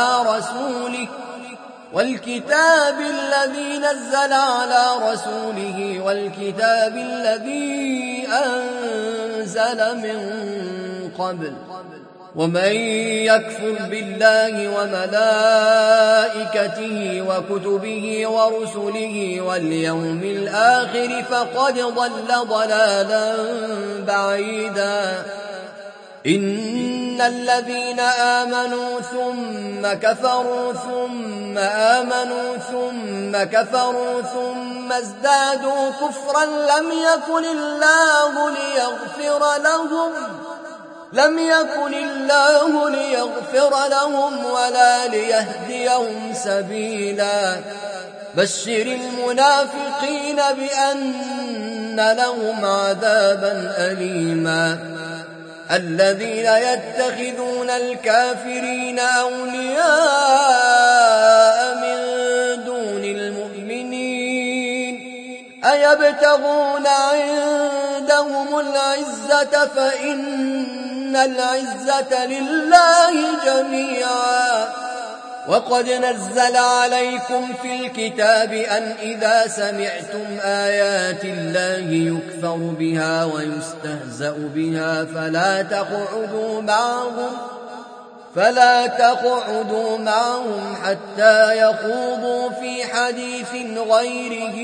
على رسوله والكتاب الذي أنزل من قبل ومن يكفر بالله وملائكته وكتبه ورسله واليوم الآخر فقد ضل ضلالا بعيدا إن الذين آمنوا ثم كفروا ثم آمنوا ثم كفروا ثم ازدادوا كفرا لم يكن الله ليغفر لهم ولا ليهديهم سبيلا بشر المنافقين بأن لهم عذابا أليما الذين يتخذون الكافرين أولياء من دون المؤمنين أيبتغون عندهم العزة فإن العزة لله جميعا وقد نزل عليكم في الكتاب أن إذا سمعتم آيات الله يكفر بها ويستهزأ بها فلا تقعدوا معهم حتى يخوضوا في حديث غيره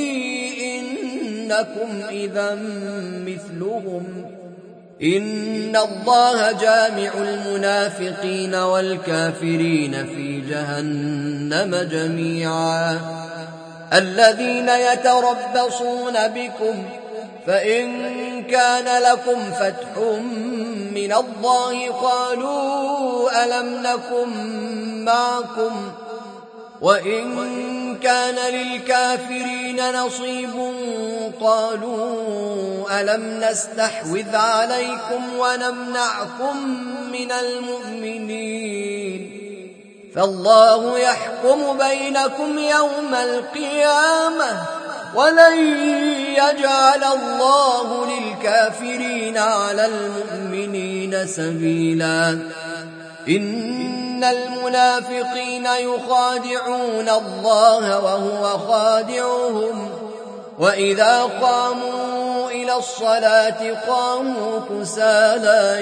إنكم إذا مثلهم إن الله جامع المنافقين والكافرين في جهنم جميعا الذين يتربصون بكم فإن كان لكم فتح من الله قالوا ألم نكن معكم وإن كان للكافرين نصيب قالوا ألم نستحوذ عليكم ونمنعكم من المؤمنين فالله يحكم بينكم يوم القيامة ولن يجعل الله للكافرين على المؤمنين سبيلا إن المنافقين يخادعون الله وهو خادعهم وإذا قاموا إلى الصلاة قاموا كسالى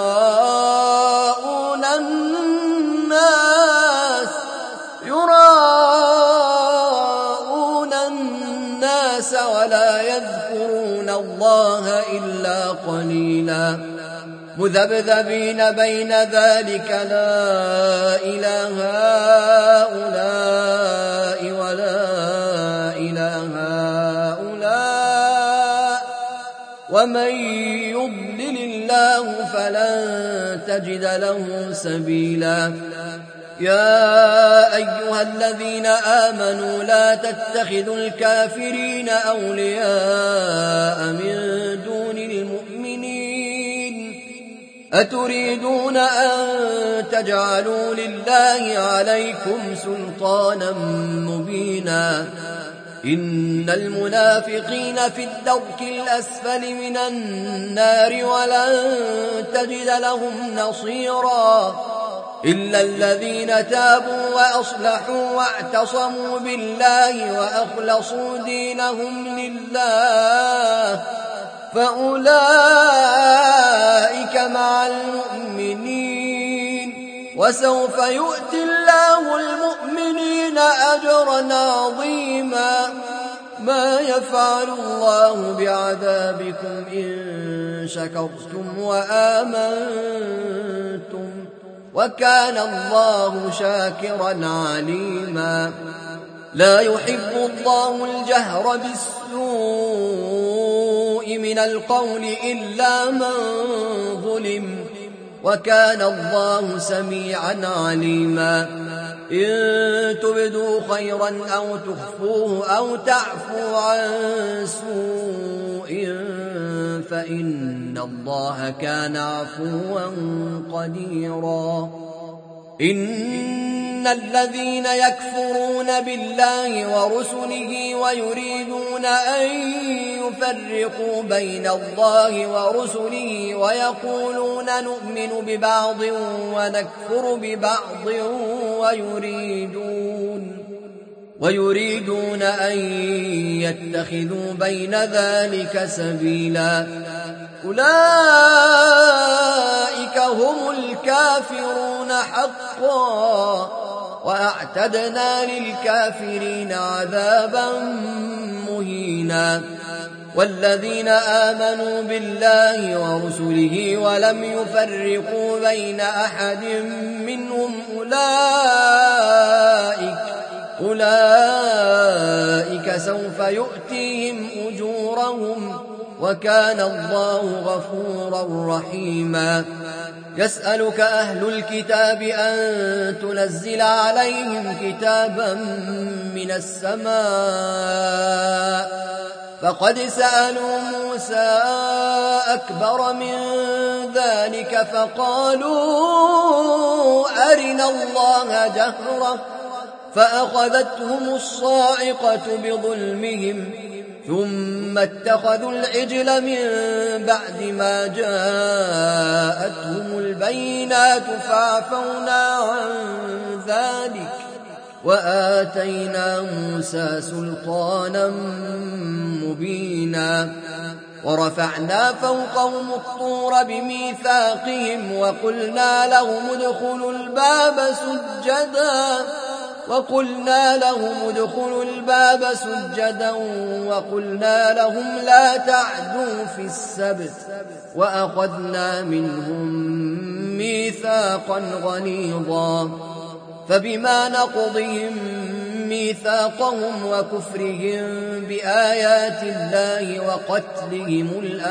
يراءون الناس ولا يذكرون الله إلا قليلا مذبذبين بين ذلك لا إله هؤلاء ولا إله هؤلاء ومن يضلل الله فلن تجد له سبيلا يا أيها الذين آمنوا لا تتخذوا الكافرين أولياء من دون المؤمنين أتريدون أن تجعلوا لله عليكم سلطانا مبينا إن المنافقين في الدرك الأسفل من النار ولن تجد لهم نصيرا إلا الذين تابوا وأصلحوا واعتصموا بالله وأخلصوا دينهم لله فأولئك مع المؤمنين وسوف يؤتي الله المؤمنين أجرا عظيما ما يفعل الله بعذابكم إن شكرتم وآمنتم وكان الله شاكرا عليما لا يحب الله الجهر بالسوء من القول إلا من ظلم وكان الله سميعا عليما إن تبدوا خيرا أو تخفوه أو تعفو عن سوء فإن الله كان عفوا قديرا إن الذين يكفرون بالله ورسله ويريدون أن يفرقوا بين الله ورسله ويقولون نؤمن ببعض ونكفر ببعض ويريدون أن يتخذوا بين ذلك سبيلا أولئك هم الكافرون حقا وأعتدنا للكافرين عذابا مهينا والذين آمنوا بالله ورسله ولم يفرقوا بين أحد منهم أولئك سوف يؤتيهم أجورهم وكان الله غفورا رحيما يسألك أهل الكتاب أن تنزل عليهم كتابا من السماء فقد سألوا موسى أكبر من ذلك فقالوا أرنا الله جهرة فأخذتهم الصاعقة بظلمهم ثم اتخذوا العجل من بعد ما جاءتهم البينات فعفونا عن ذلك وآتينا موسى سلطانا مبينا ورفعنا فوقهم الطور بميثاقهم وقلنا لهم ادخلوا الباب سجدا وقلنا لهم لا تعدوا في السبت وأخذنا منهم ميثاقا غليظا فبما نقضهم ميثاقهم وكفرهم بآيات الله وقتلهم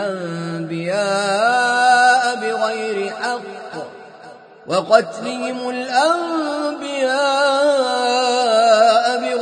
الأنبياء بغير حق، وقتلهم الأنبياء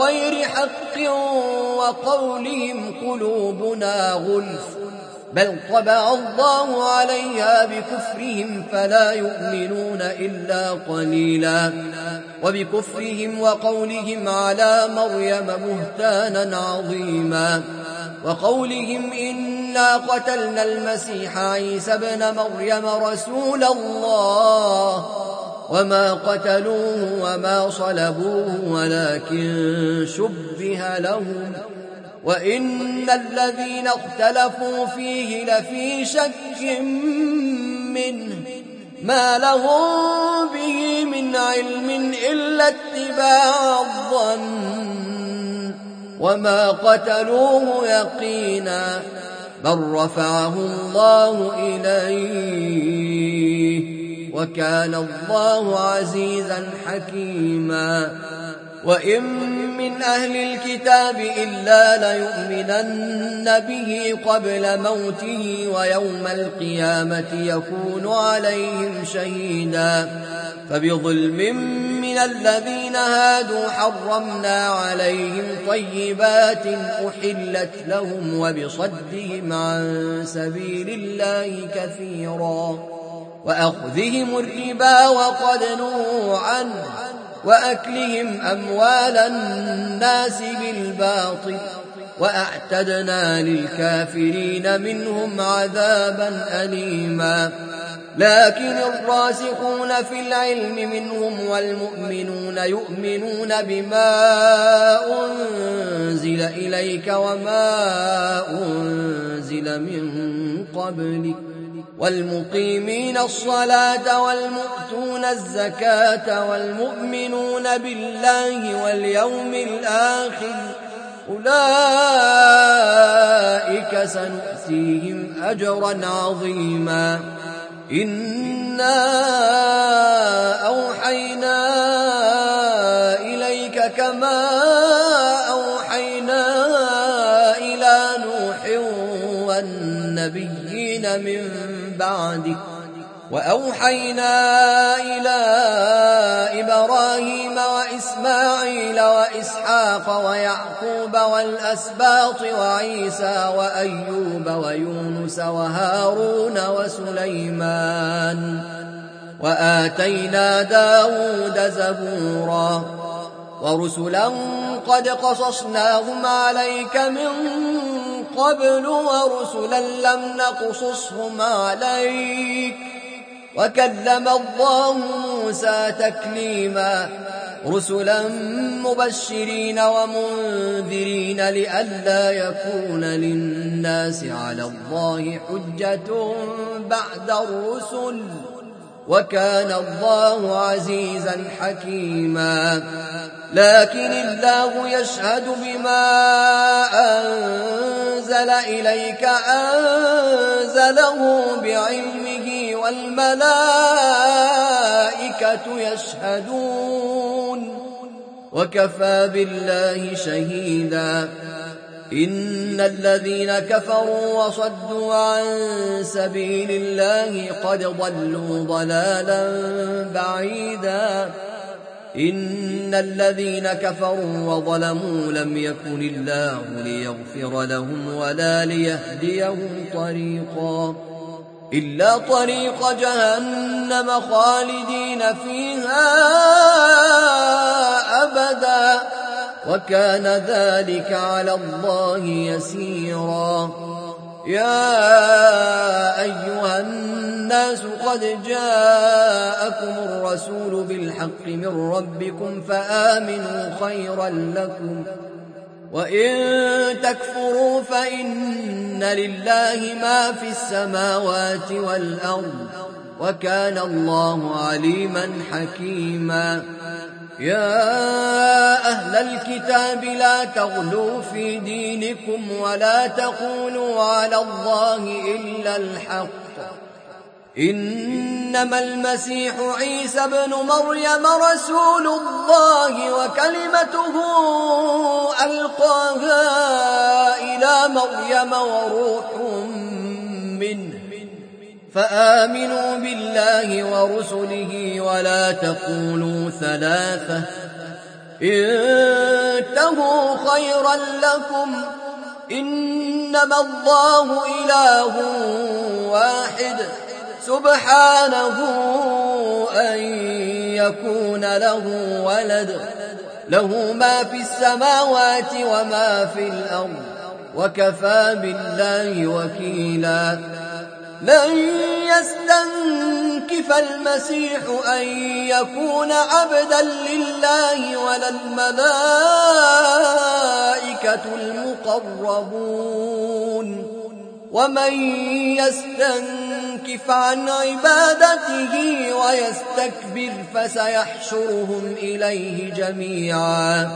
بغير حق وقولهم قلوبنا غلف بل طبع الله عليها بكفرهم فلا يؤمنون إلا قليلا وبكفرهم وقولهم على مريم بهتانا عظيما وقولهم إنا قتلنا المسيح عيسى ابن مريم رسول الله وما قتلوه وما صلبوه ولكن شبه لهم وإن الذين اختلفوا فيه لفي شك منه ما لهم به من علم إلا اتباع الظن وما قتلوه يقينا بل رفعه الله إليه وكان الله عزيزا حكيما وإن من أهل الكتاب إلا ليؤمنن به قبل موته ويوم القيامة يكون عليهم شهيدا فبظلم من الذين هادوا حرمنا عليهم طيبات أحلت لهم وبصدهم عن سبيل الله كثيرا وأخذهم الربا وقد نهوا عنه وأكلهم أموال الناس بالباطل وأعتدنا للكافرين منهم عذابا أليما لكن الراسخون في العلم منهم والمؤمنون يؤمنون بما أنزل إليك وما أنزل من قبلك والمقيمين الصلاة والمؤتون الزكاة والمؤمنون بالله واليوم الآخر أولئك سنؤتيهم أجرا عظيما إنا أوحينا إليك كما أوحينا إلى نوح والنبيين من بعدك وأوحينا إلى إبراهيم وإسماعيل وإسحاق ويعقوب والأسباط وعيسى وأيوب ويونس وهارون وسليمان وآتينا داود زبورا ورسلا قد قصصناهم عليك من قبل ورسلا لم نقصصهم عليك وكلم الله موسى تكليما رسلا مبشرين ومنذرين لئلا يكون للناس على الله حجة بعد الرسل وكان الله عزيزا حكيما لكن الله يشهد بما أنزل إليك أنزله بعلمه والملائكة يشهدون وكفى بالله شهيدا إن الذين كفروا وصدوا عن سبيل الله قد ضلوا ضلالا بعيدا إن الذين كفروا وظلموا لم يكن الله ليغفر لهم ولا ليهديهم طريقا إلا طريق جهنم خالدين فيها أبدا وكان ذلك على الله يسيرا يا أيها الناس قد جاءكم الرسول بالحق من ربكم فآمنوا خيرا لكم وإن تكفروا فإن لله ما في السماوات والأرض وكان الله عليما حكيما يا أهل الكتاب لا تغلوا في دينكم ولا تقولوا على الله إلا الحق إنما المسيح عيسى ابن مريم رسول الله وكلمته ألقاها إلى مريم وروح منه فآمنوا بالله ورسله ولا تقولوا ثلاثة انتهوا خيرا لكم إنما الله إله واحد سبحانه أن يكون له ولد له ما في السماوات وما في الأرض وكفى بالله وكيلا لن يستنكف المسيح أن يكون عبدا لله ولا الملائكة المقربون ومن يستنكف عن عبادته ويستكبر فسيحشرهم إليه جميعا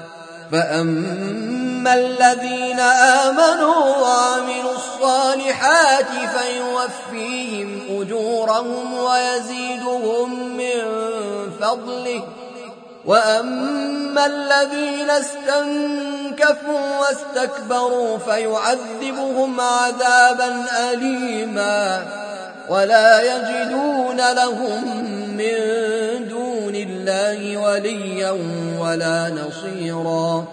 فأما الذين آمنوا وعملوا الصالحات فيوفيهم أجورهم ويزيدهم من فضله وأما الذين استنكفوا واستكبروا فيعذبهم عذابا أليما ولا يجدون لهم من دون الله وليا ولا نصيرا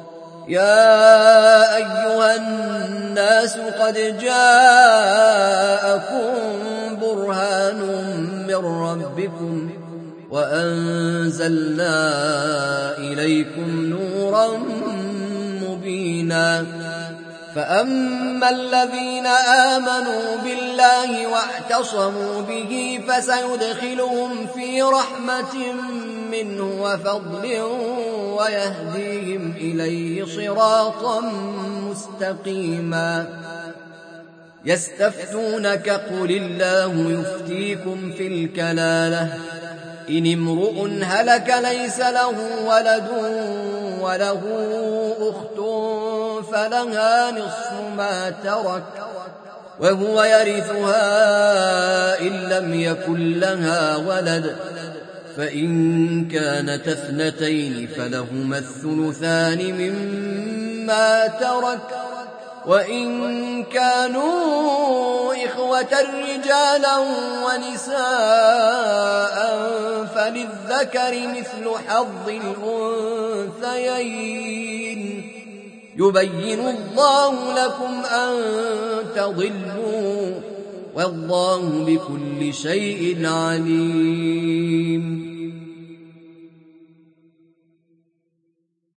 يا أيها الناس قد جاءكم برهان من ربكم وأنزلنا إليكم نورا مبينا فأما الذين آمنوا بالله واعتصموا به فسيدخلهم في رحمة منه وفضل ويهديهم إليه صراطا مستقيما يستفتونك قل الله يفتيكم في الكلالة إن امرؤ هلك ليس له ولد وله أخت فلها نصف ما ترك وهو يرثها إن لم يكن لها ولد فإن كانت اثنتين فلهما الثلثان مما ترك وإن كانوا إخوة رجالا ونساء فللذكر مثل حظ الأنثيين يبين الله لكم أن تضلوا والله بكل شيء عليم